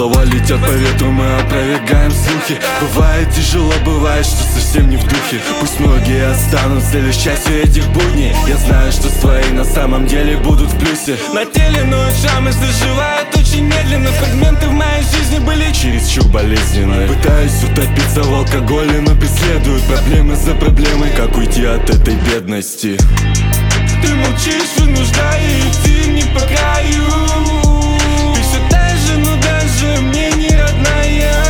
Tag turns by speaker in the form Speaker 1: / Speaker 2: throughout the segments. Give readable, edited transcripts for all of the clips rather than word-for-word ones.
Speaker 1: слова летят по ветру, мы опровергаем слухи. Бывает тяжело, бывает, что совсем не в духе. Пусть многие останутся лишь частью этих будней. Я знаю, что свои на самом деле будут в плюсе. На теле ноют шрамы, заживают очень медленно. Фрагменты в моей жизни были чересчур болезненные. Пытаюсь утопиться в алкоголе, но преследуют проблемы за проблемой. Как уйти от этой бедности? Ты молчишь, вынуждая идти не по краю. Ты все та же, но даже мне не родная.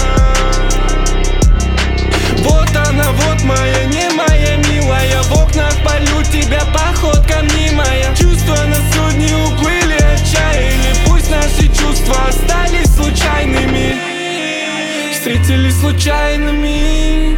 Speaker 1: Вот она, вот моя, не моя милая. В окнах полю тебя, походка мнимая. Чувства на судне уплыли, отчаяли. Пусть наши чувства остались случайными. Встретились случайными.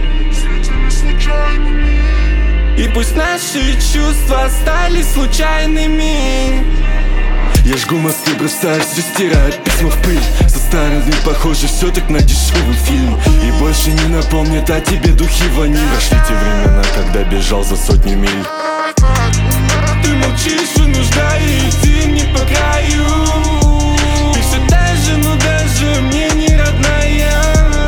Speaker 1: И пусть наши чувства остались случайными. Я жгу мосты, бросаю все, стираю письма в пыль. Со стороны похоже все так на дешевый фильм. И больше не напомнят о тебе духи ваниль. Прошли те времена, когда бежал за сотни миль. Ты молчишь, вынуждая идти не по краю. Ты все та же, но даже мне не родная.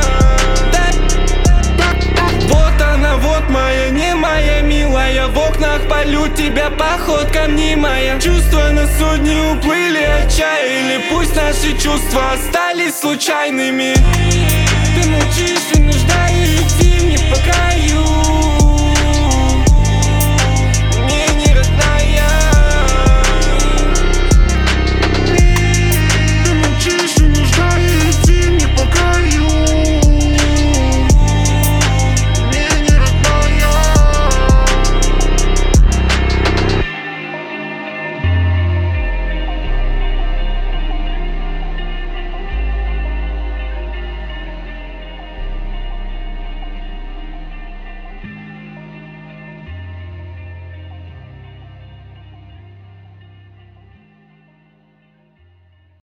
Speaker 1: Вот она, вот моя, не моя милая. В окнах полю тебя, походка мнимая. Чувства на судне уплыли, отчаяли. Пусть наши чувства остались случайными. Ты молчишь, вынуждая идти не по краю.